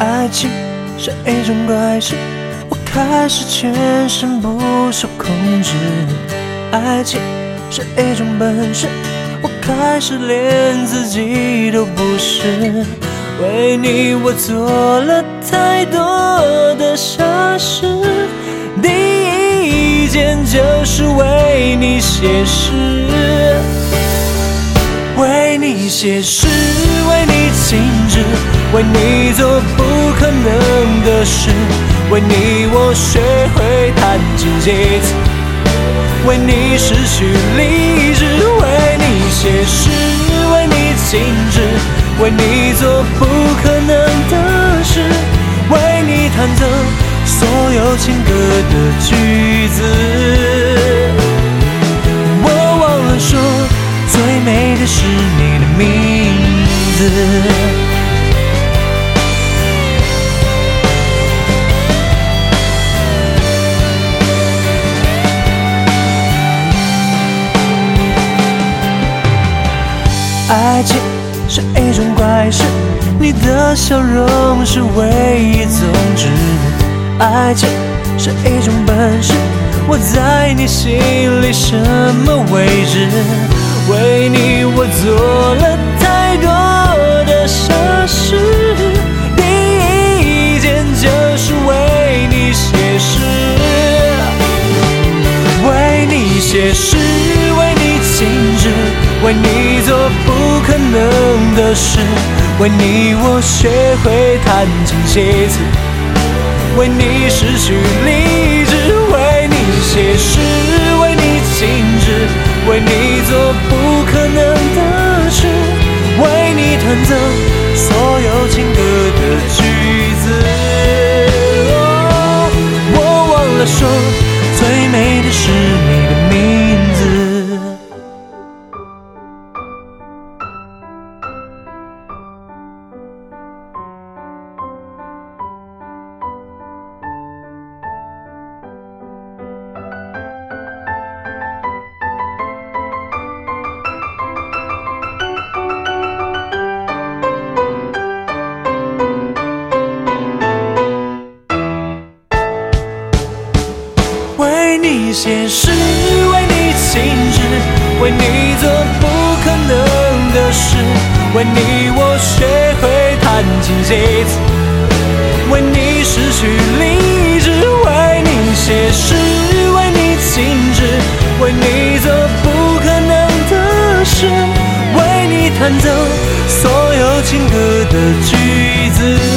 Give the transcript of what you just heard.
爱情是一种怪事，我开始全身不受控制。爱情是一种本事，我开始连自己都不是。为你我做了太多的傻事，第一件就是为你写诗。为你写诗，为你静止，为你做不可能的事，为你我学会弹琴写词，为你失去理智。为你写诗，为你静止，为你做不可能的事，为你弹奏所有情歌的句子。我忘了说，最美的是你的名字。爱情是一种怪事，你的笑容是唯一宗旨。爱情是一种本事，我在你心里什么位置？为你我做了太多的傻事，第一件就是为你写诗。为你写诗，为你静止，为你做不可能的事，为你我学会弹琴写词，为你失去理智。为你写诗，为你静止，为你做不可能的事，为你弹奏所有情歌的句子。我忘了说，最美的是你的名字。为你写诗，为你静止，为你做不可能的事，为你我学会弹琴写词，为你失去理智。为你写诗，为你静止，为你做不可能的事，为你弹奏所有情歌的句子。